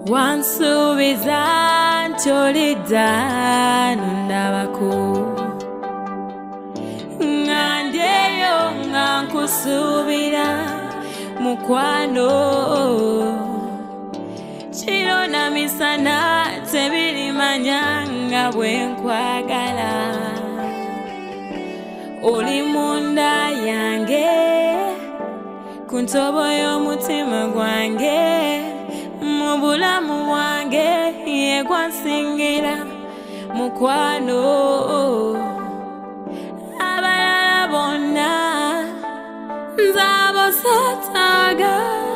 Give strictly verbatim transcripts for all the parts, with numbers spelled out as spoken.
wansubiza ncholidda nundabaku ngandeyo nga nkusubira mukwano kiro na misana tebirimanya nga bwenkwagala oli munda yange kuntobo y'omutima gwange mu bulamu bwange ye gwansingira mukwano abalala bonna nzabo sataga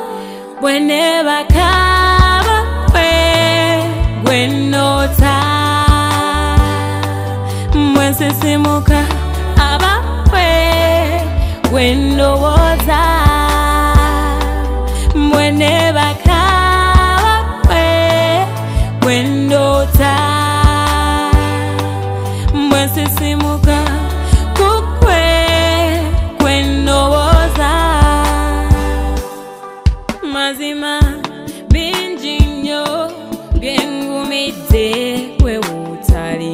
bwenebakaba ffe gwenota mwensisimuka abaffe gwendowoza mwenebakaba ffe gwendota mwensisimuka kukwe gwendowoza mazima bingi nnyo byengumidde gwe wutali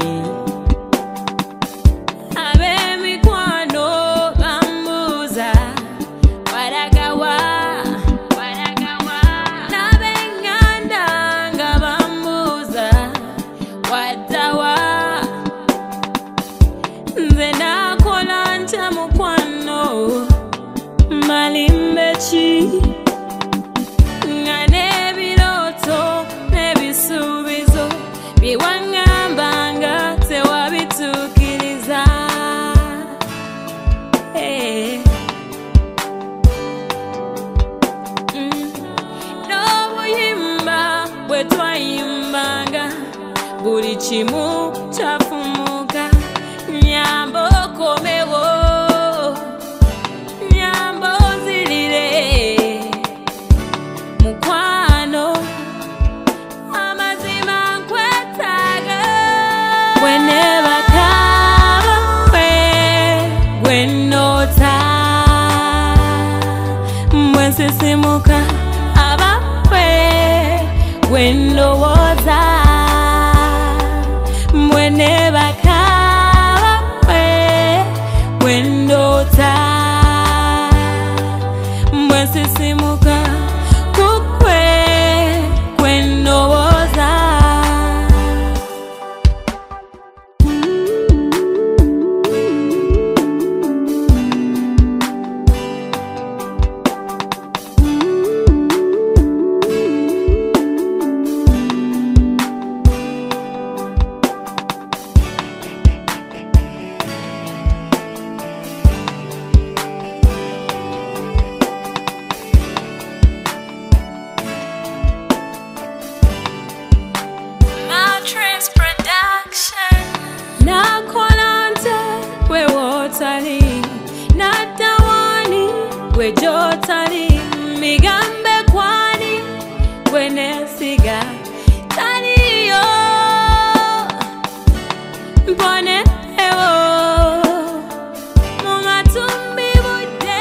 ab'emikwano bambuuza walagawa n'ab'eŋŋanda nga bambuuza waddawa nze naakola ntya mukwano malimbe ki nga n'ebirooto n'ebisuubizo byewaŋŋamba nga tewabituukiriza hey. mm. n'obuyimba bwe twayimbanga buli kimu kyafumuka nyamba okomewo nyamba ozirire mukwano amazima nkwetaaga bwenebakaba ffe gwenota mwensisimuka abaffe gwendowooza mwenebakaba ffe gwendota mwensisimuka kukwe gwendowooza Trans Production nakolante gwe wotali natawani gwe jotali migambe kwani gwe nesiga taliyo mpone ewo mumatumbi budde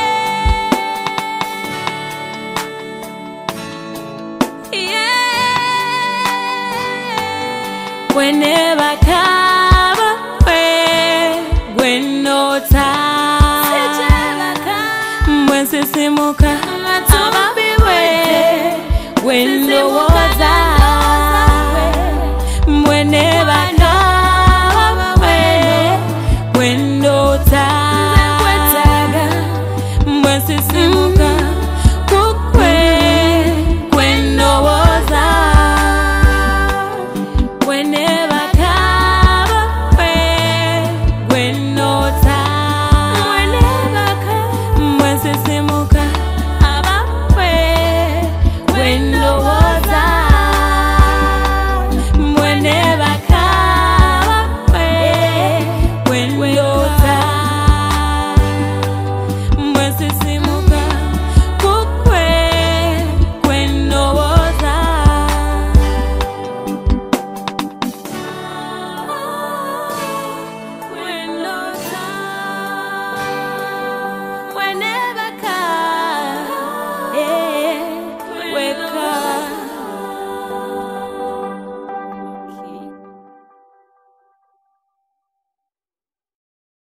yeah. Whenever I come